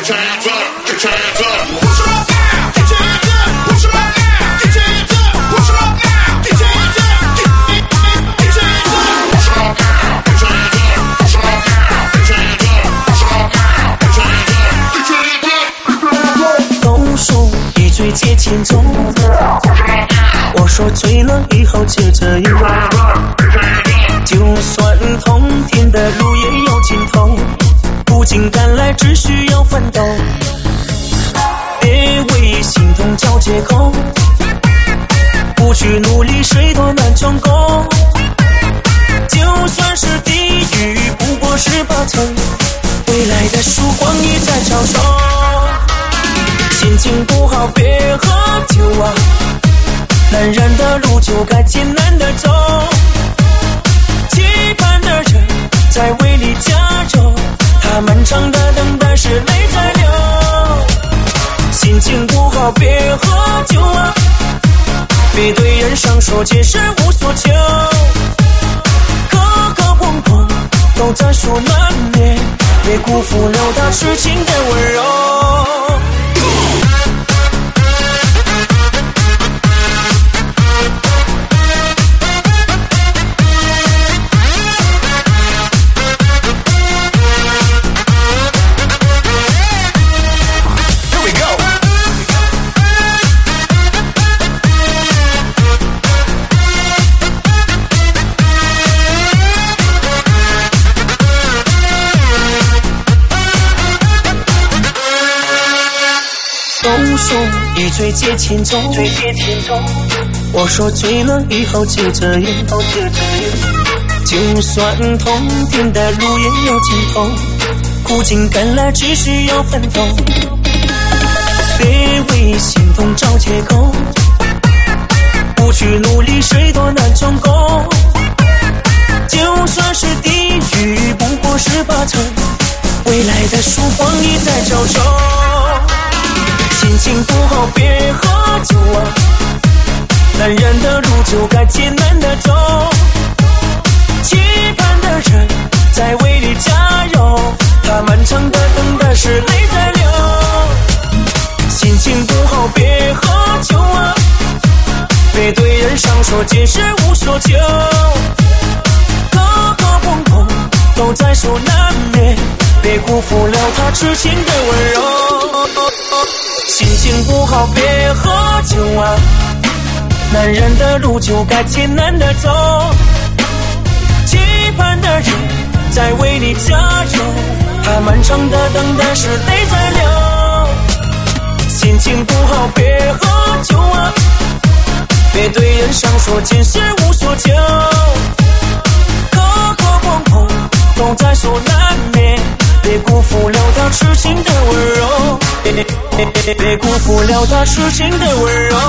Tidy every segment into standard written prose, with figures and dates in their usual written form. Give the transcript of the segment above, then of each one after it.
接前奏，我说醉了以后接着游，就算通天的路也有尽头，苦尽甘来只需要奋斗，别为心痛找借口，不去努力谁都难成功，就算是地狱不过18层，未来的曙光已在招手，心情不好别喝酒啊，难燃的路就该艰难的走，期盼的人在为你加油，他漫长的等待是泪在流，心情不好别喝酒啊，别对人上说解释无所求，磕磕碰碰都在所难免，别辜负了他痴情的温柔。一醉解千愁，我说醉了以后接着游，就算通天的路也有尽头，苦尽甘来只需要奋斗，别为心痛找借口，不去努力谁都难成功，就算是地狱不过18层，未来的曙光已在招手，心情不好别喝酒啊，难燃的路就该艰难的走，期盼的人在为你加油，他漫长的等待是泪在流，心情不好别喝酒啊，别对人上说解释无所求，磕磕碰碰都在所难免，别辜负了他痴情的温柔，心情不好别喝酒啊，难燃的路就该艰难的走，期盼的人在为你加油，他漫长的等待是泪在流，心情不好别喝酒啊，别对人上说解释无所求，磕磕碰碰都在所难免，别辜负了他痴情的温柔，别辜负了他痴情的温柔。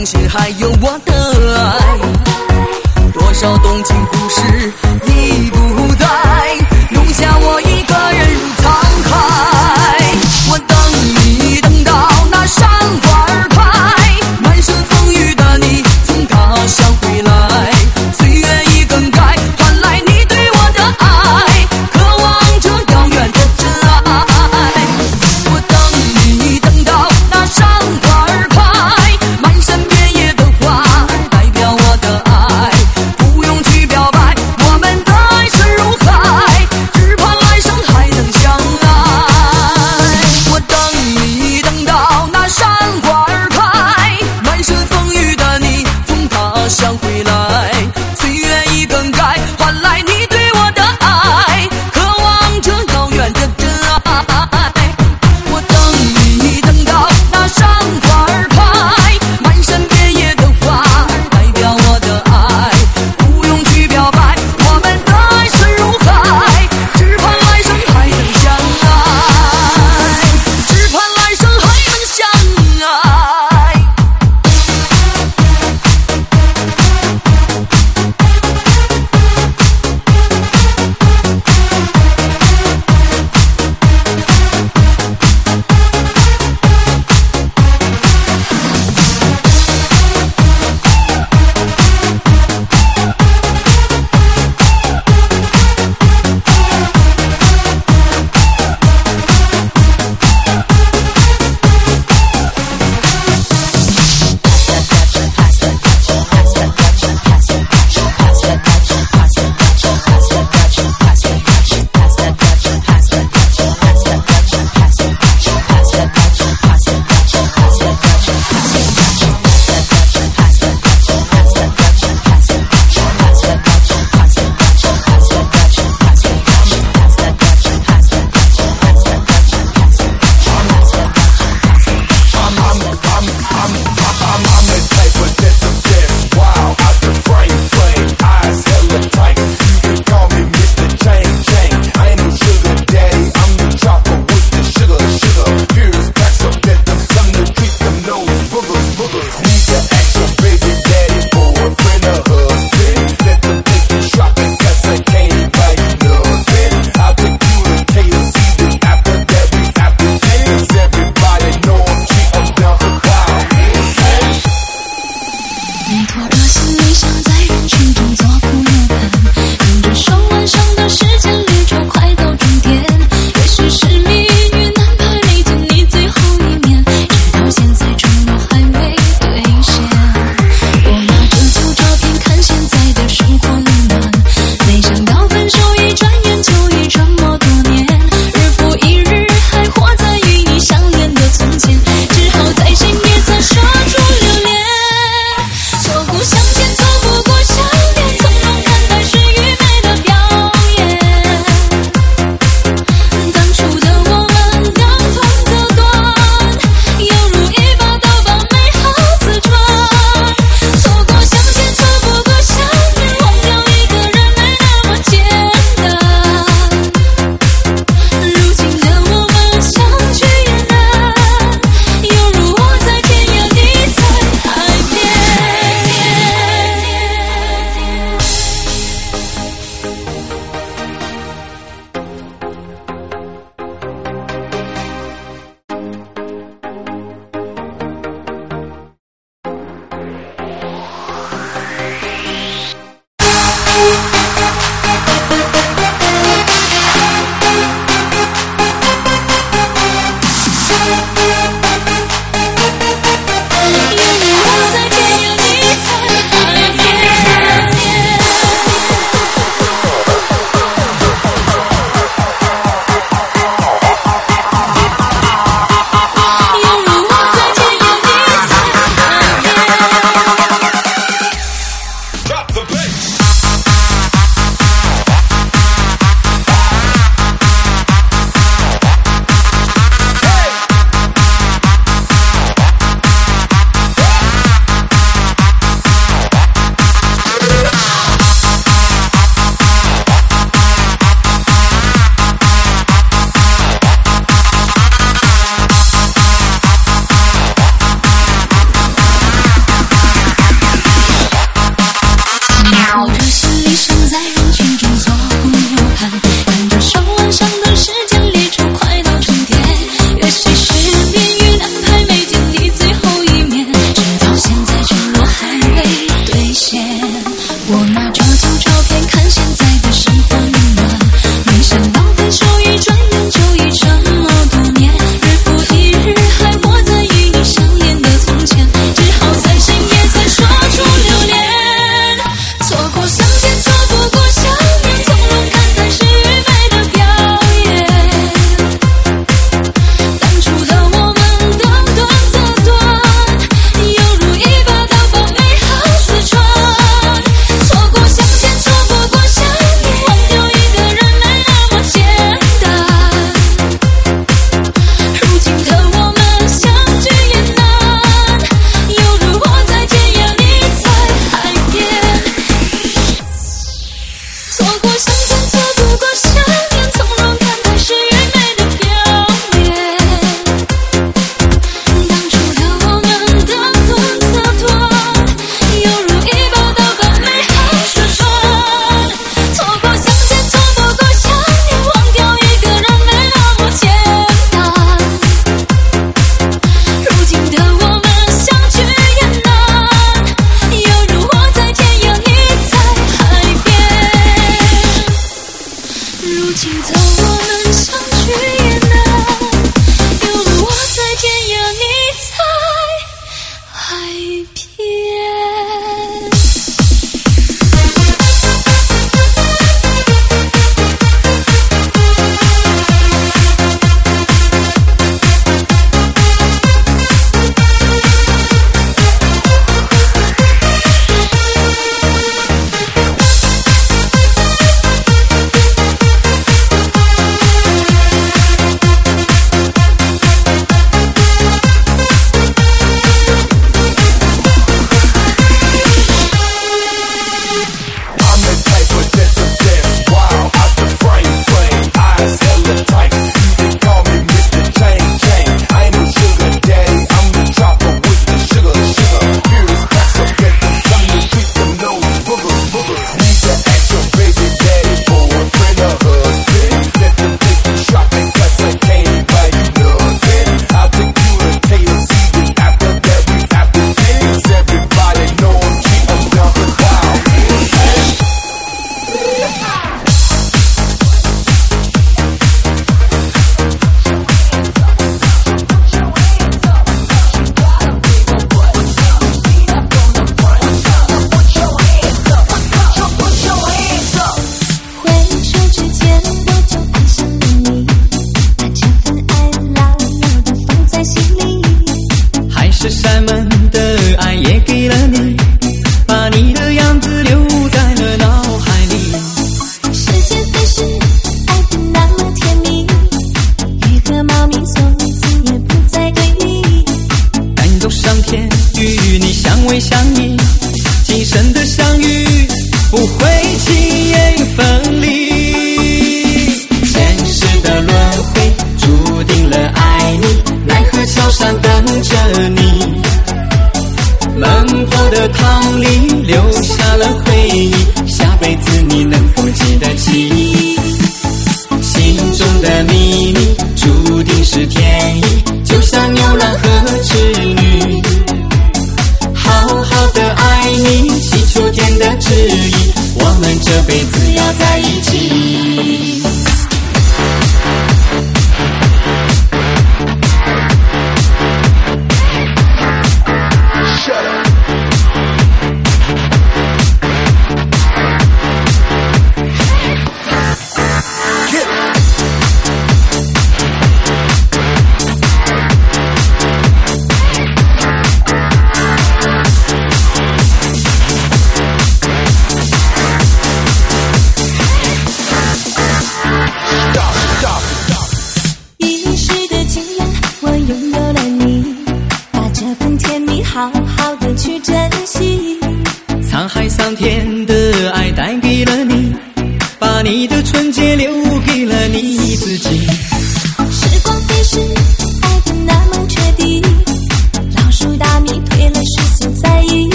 相信还有我的爱，多少动情故事已不在，留下我一个人如沧海。我等你等到那山花开，满身风雨的你从他乡回来，岁月已更改，换来你对我的爱，渴望着遥远的真爱。我等你等到那山花开，满山遍野的花代表我的爱，不用去表白，我们的爱是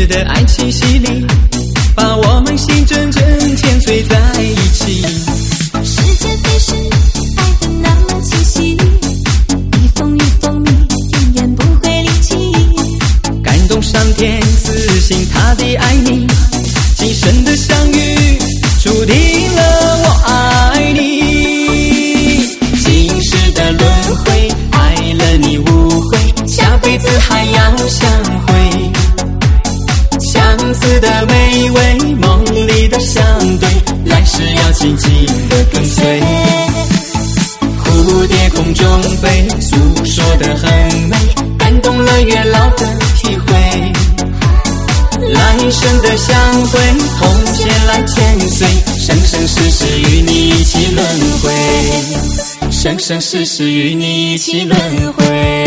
的爱气息里，把我们心真正牵碎在一起。 时间飞逝，爱的那么清晰，一封一封密，永远不会离弃。 感动上天，自信他的爱你，今生的相遇注定了我爱你。今世的轮回，爱了你无悔，下辈子还要相会。相似的美味，梦里的相对，来世要紧紧的跟随。蝴蝶空中飞，诉说得很美，感动了月老的体会。来生的相会，红线来牵随，生生世世与你一起轮回，生生世世与你一起轮回。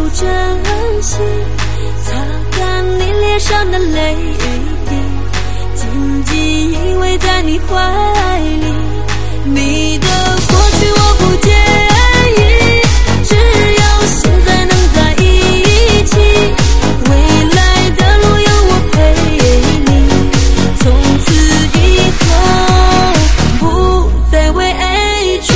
珍惜，擦干你脸上的泪滴，紧紧依偎在你怀里。你的过去我不介意，只要现在能在一起，未来的路有我陪你，从此以后不再委屈。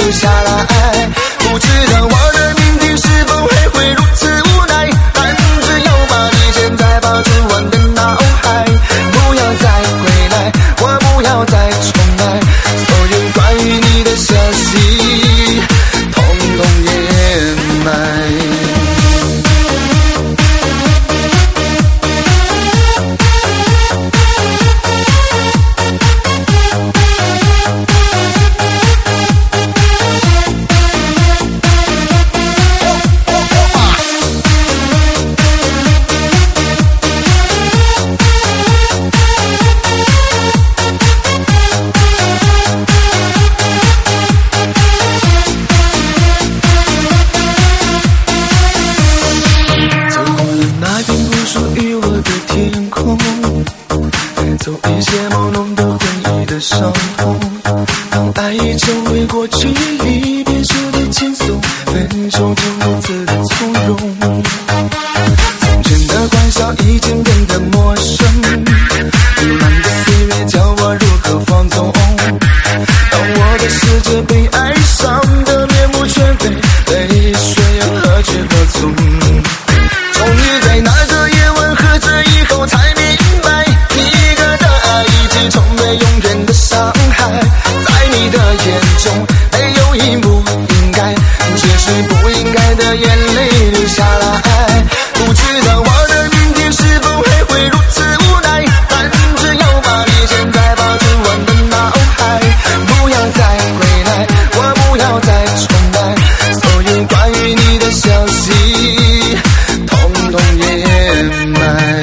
留下来。不知道我的明天是否还会如此无奈，但只要把你现在抱住我的脑海，不要再回来，我不要再重来，所有关于你的消息统统掩埋。走一些朦胧的回忆的伤痛，当爱已成为过去，离别时的轻松，分手中如此的从容。从前的欢笑已经变得陌生，弥漫的岁月教我如何放纵。当我的世界被爱伤的面目全非，泪水又何去何从？终于在那个夜晚喝醉以后才明白，从没永远的伤害，在你的眼中没有一不应该，只是不应该的眼泪流下来。不知道我的明天是否还会如此无奈，但只要把你现在抱住我的脑海，不要再回来，我不要再重来，所有关于你的消息统统掩埋。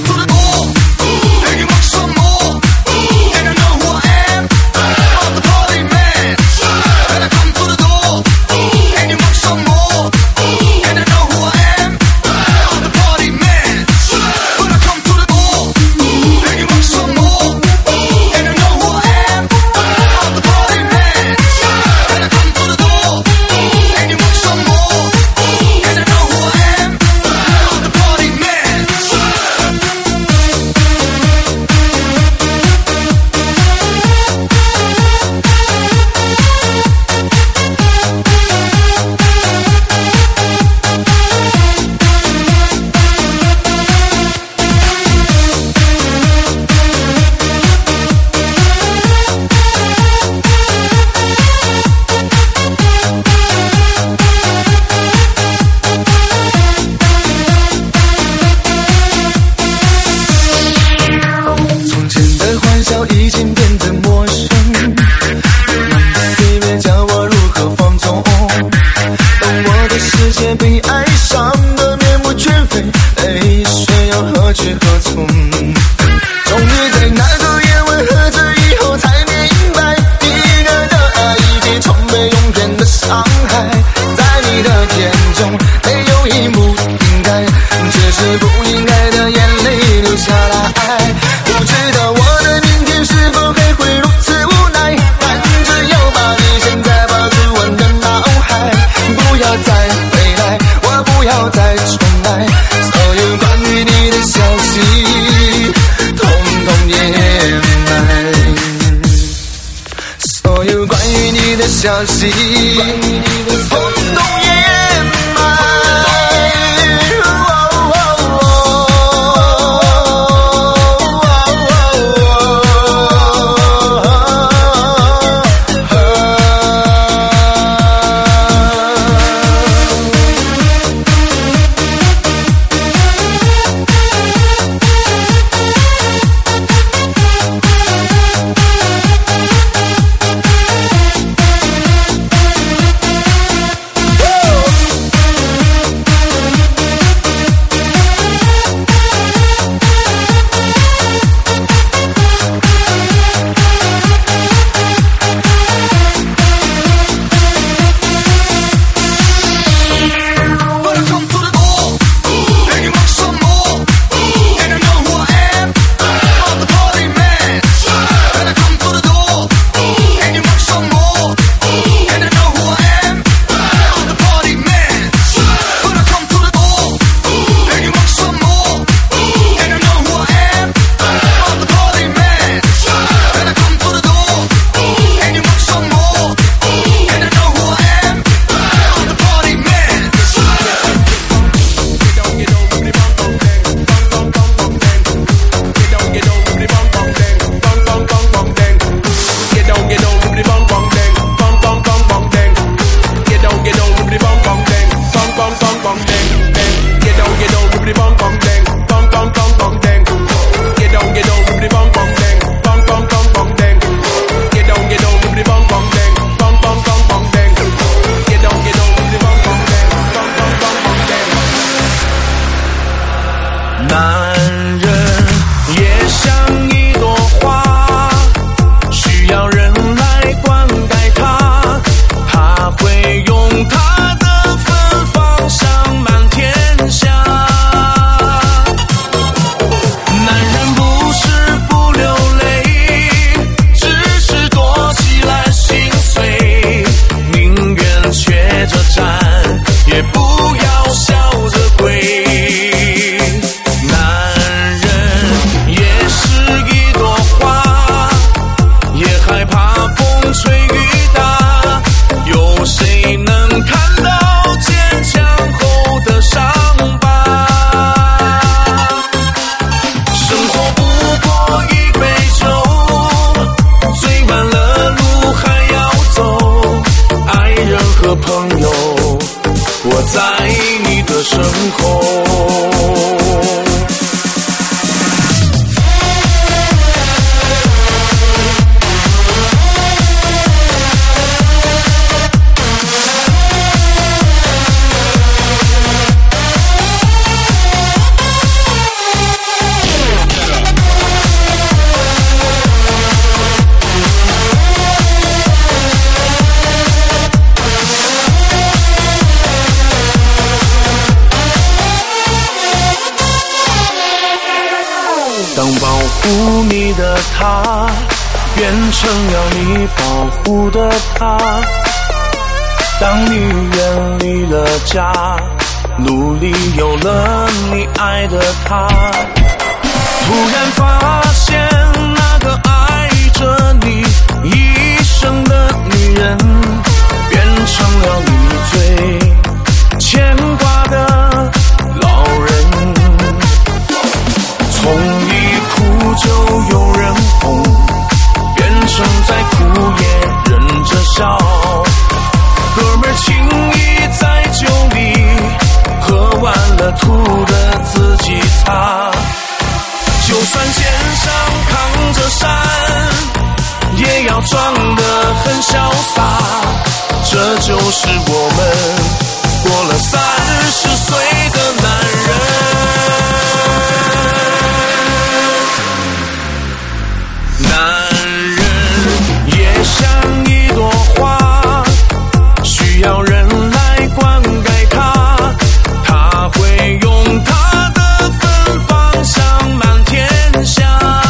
已经变得陌生，流浪的岁月教我如何放纵。当我的世界被爱伤的面目全非，泪水又何去何从？终于在那个夜晚喝醉以后才明白，一个的爱已经从没永远的伤害，在你的眼中没有一幕应该，只是不应该的眼泪流下来。不知道我的明天是否还会如此无奈，但只要把你现在抱住我的脑海，不要再回来，我不要再重来，所有关于你的消息统统掩埋，所有关于你的消息统统掩埋。 也不要笑着归。男人也是一朵花，也害怕风吹雨打，有谁能看到坚强后的伤疤？生活不过一杯酒，醉完了路还要走，爱人和朋友，我在你的身后。当保护你的他变成要你保护的他，当你远离了家，努力有了你爱的他，突然发现那个爱着你一生的女人变成了你最牵挂的老人。从一哭就有人哄，变成再哭也忍着笑，哥们儿情谊在酒里，喝完了吐的自己擦。就算肩上扛着山，也要装得很潇洒，这就是我们过了30岁的男人。男人也像一朵花，需要人来灌溉它，他会用他的芬芳香满天下。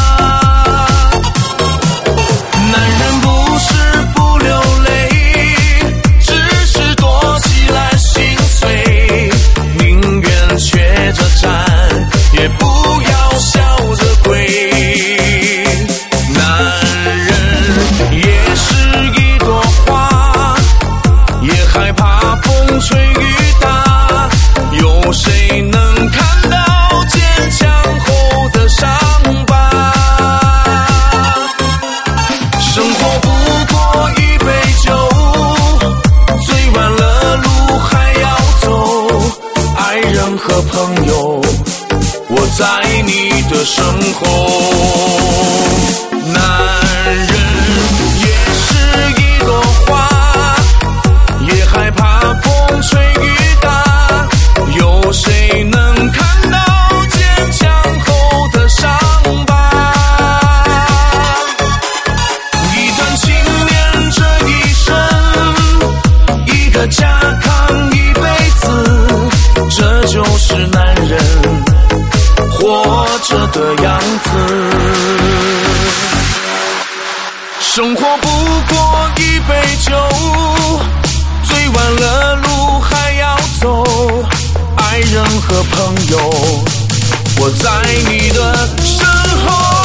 男人不是不流泪，只是躲起来心碎，宁愿缺着站，也不要笑着归。吹雨打，有谁能看到坚强后的伤疤？生活不过一杯酒，醉完了路还要走，爱人和朋友，我在你的身后。男人也是一朵花，也害怕风吹雨打，有谁能看到坚强后的伤疤？一段情连这一生，一个家扛一辈子，这就是男人活着的样子。生活不过一杯酒，醉完了路还要走，爱人和朋友，我在你的身后。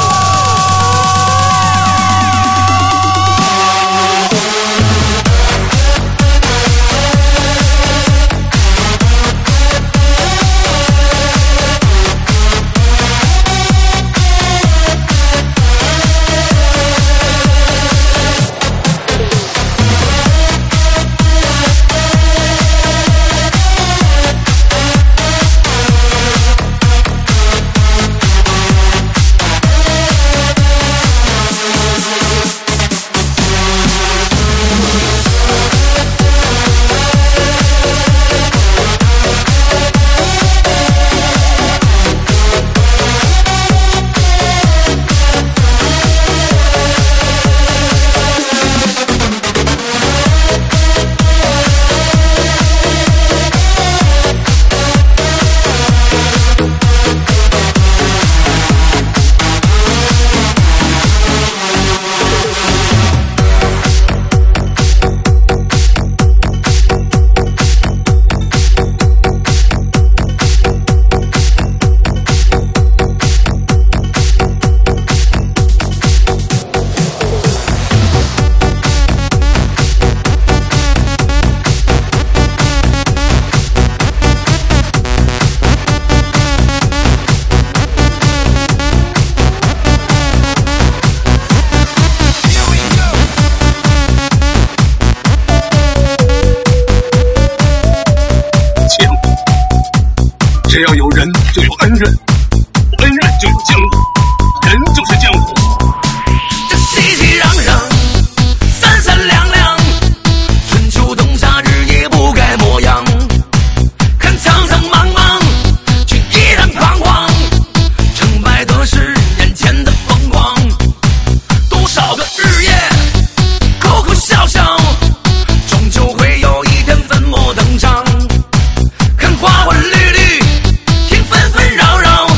人，文人就是江湖，人就是江湖。 这熙熙攘攘，三三两两，春秋冬夏日夜不改模样。看苍苍茫茫，却依然彷徨。成败得失，眼前的风光。多少个日夜，哭哭笑笑，终究会有一天粉墨登场。看花花绿绿，听纷纷扰扰，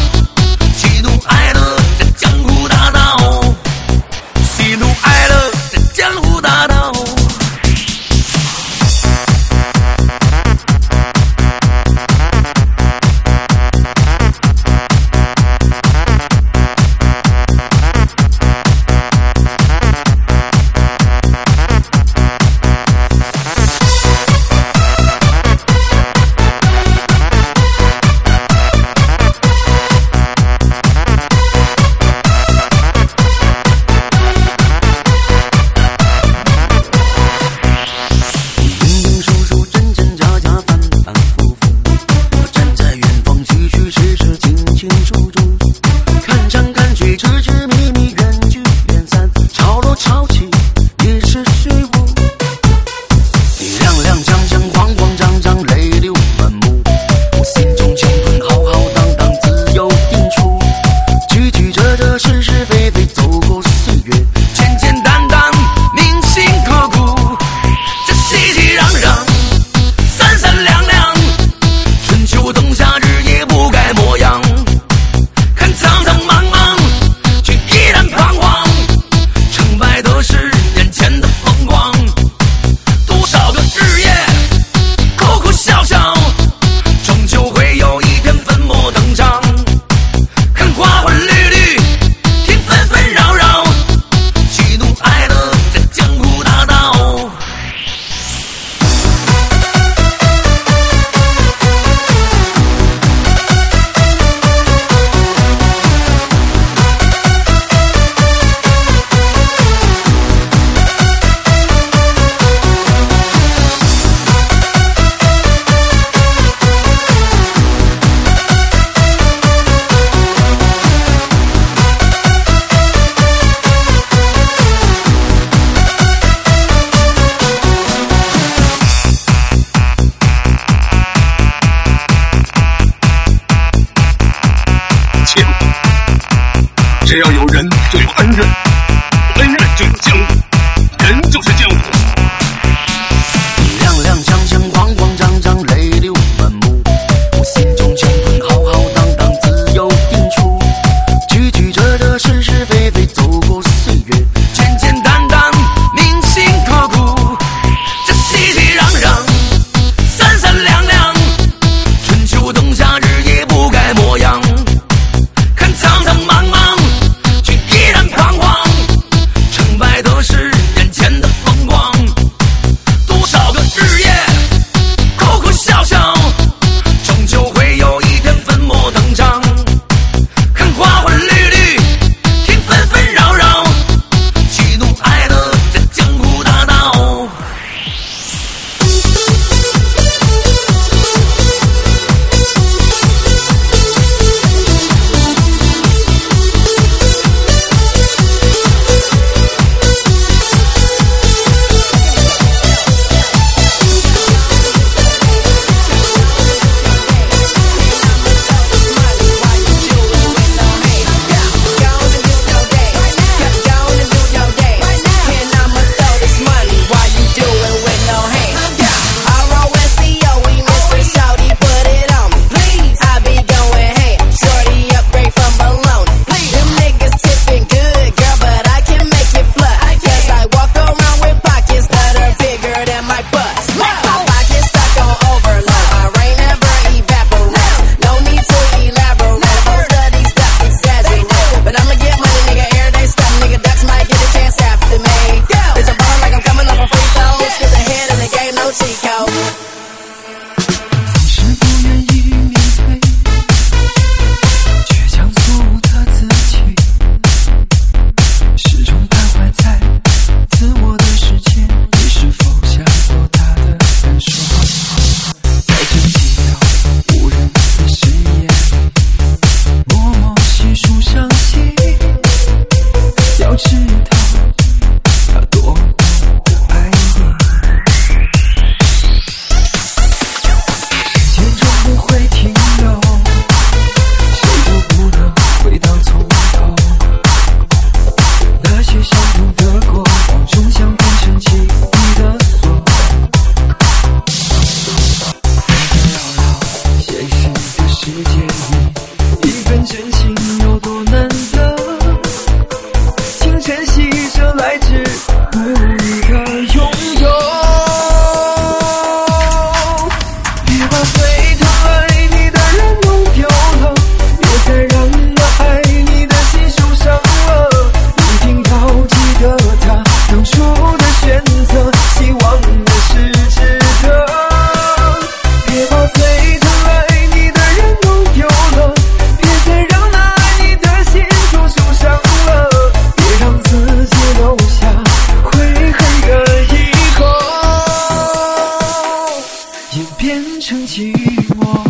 成寂寞。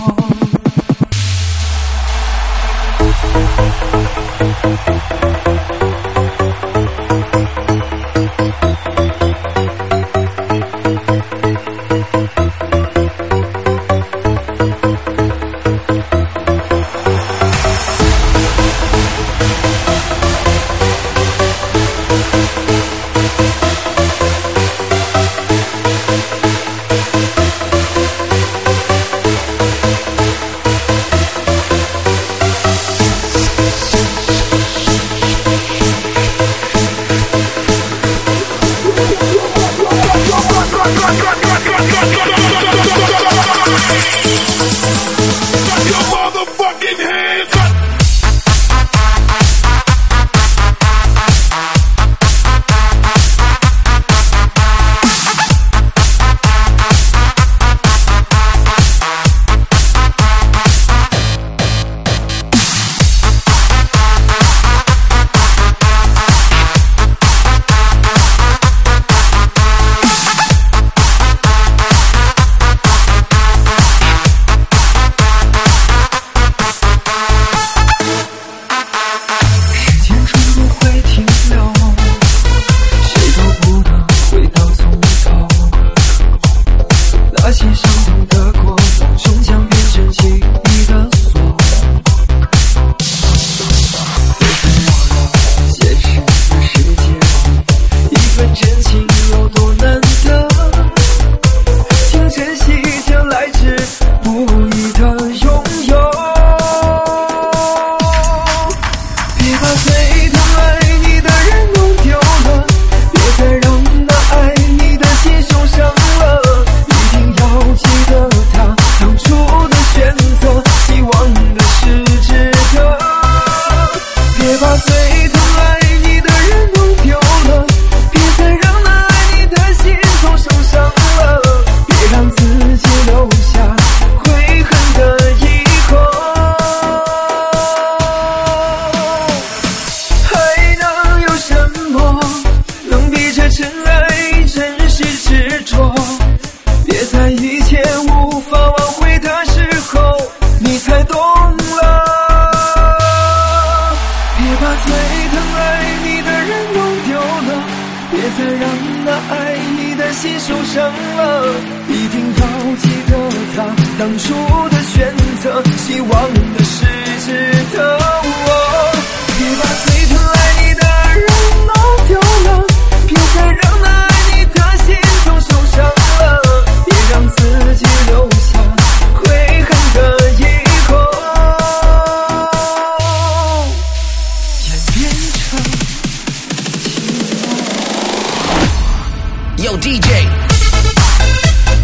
Yo DJ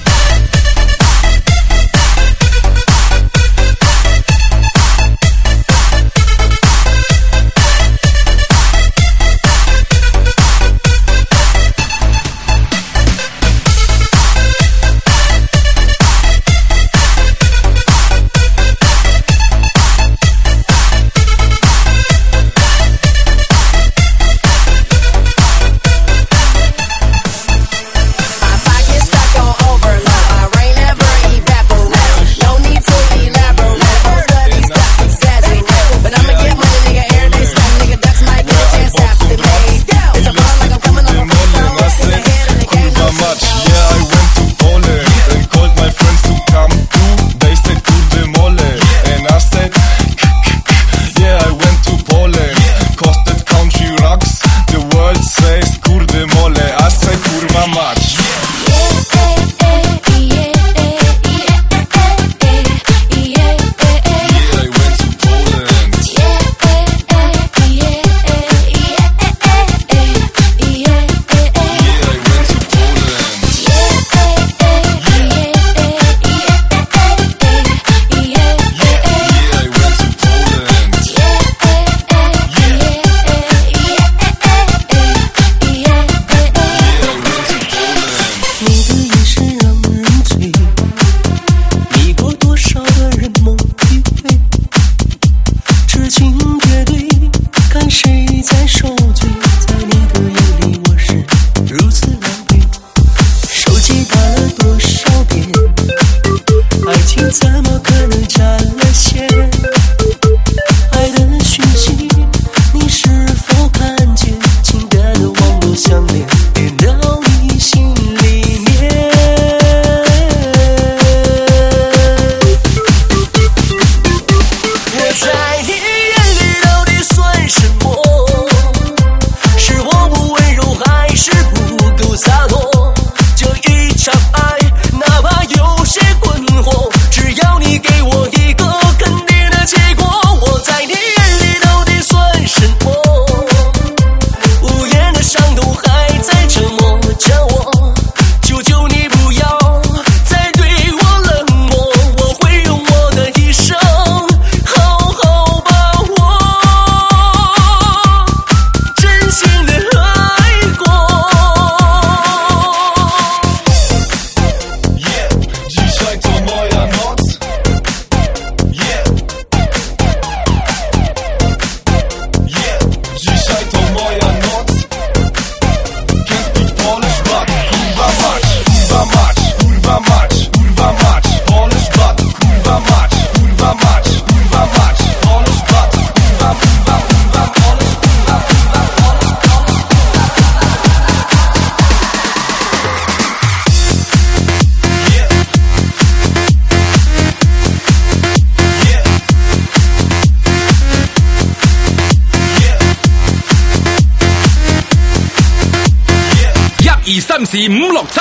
時567。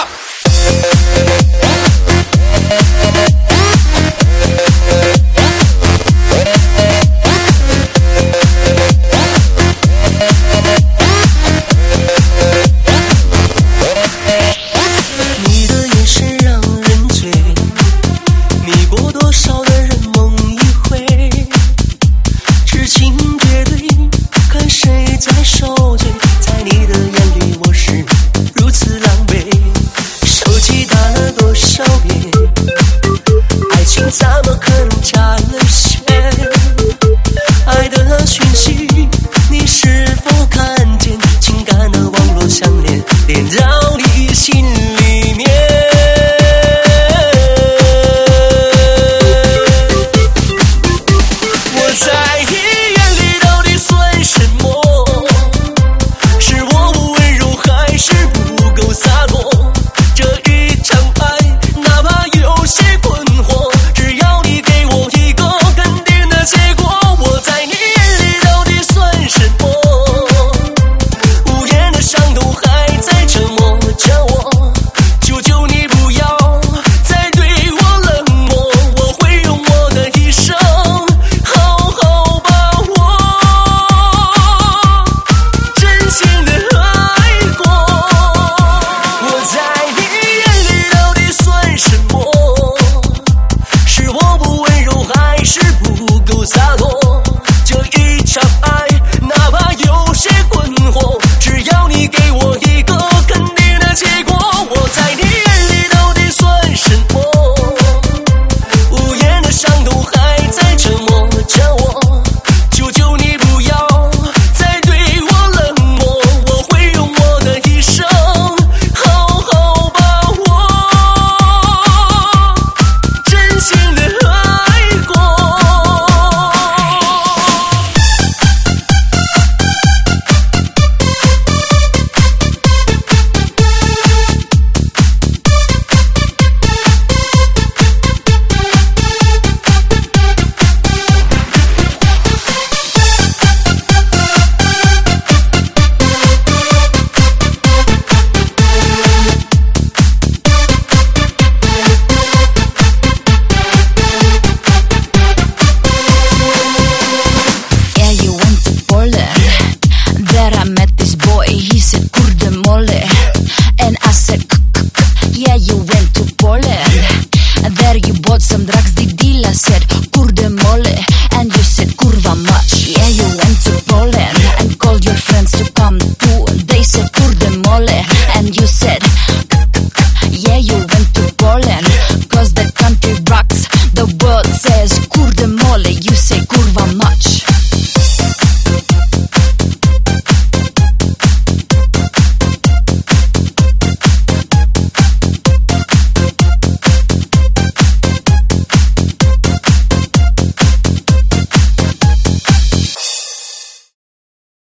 你的眼神让人醉，迷过多少的人梦一回，痴情绝对，看谁在受罪。在你的眼里，我是如此狼狈，手机打了多少遍，爱情怎么可能插了线？爱的讯息，你是否看见？情感的网络项链，连到你心里面。我在你眼里到底算什么？是我不温柔，还是不够洒脱？这一场爱，哪怕有些困惑，只要你给我一个肯定的结果。我在你眼里到底算什么？无言的伤痛还在折磨着我，求求你不要再对我冷漠，我会用我的一生好好把握，真心的爱过。我在你眼里到底算什么？是我不温柔，还是不够洒脱？这一场爱，哪怕有些困惑，只要你给我一个肯定的结果。我在你眼里到底算什么？无言的伤痛还在折磨着我，求求你不要再对我冷漠，我会用我的一生好好把握，真心的爱过。 Yeah, you went to Poland. There I met this boy. He said, "Kurde mole," and I said, "Yeah, you went to Poland. There you bought some drugs." The dealer said, "Kurde mole," and you said, "Kurva much." Yeah, you went to Poland and called your friends to come too. They said, "Kurde mole," and you said,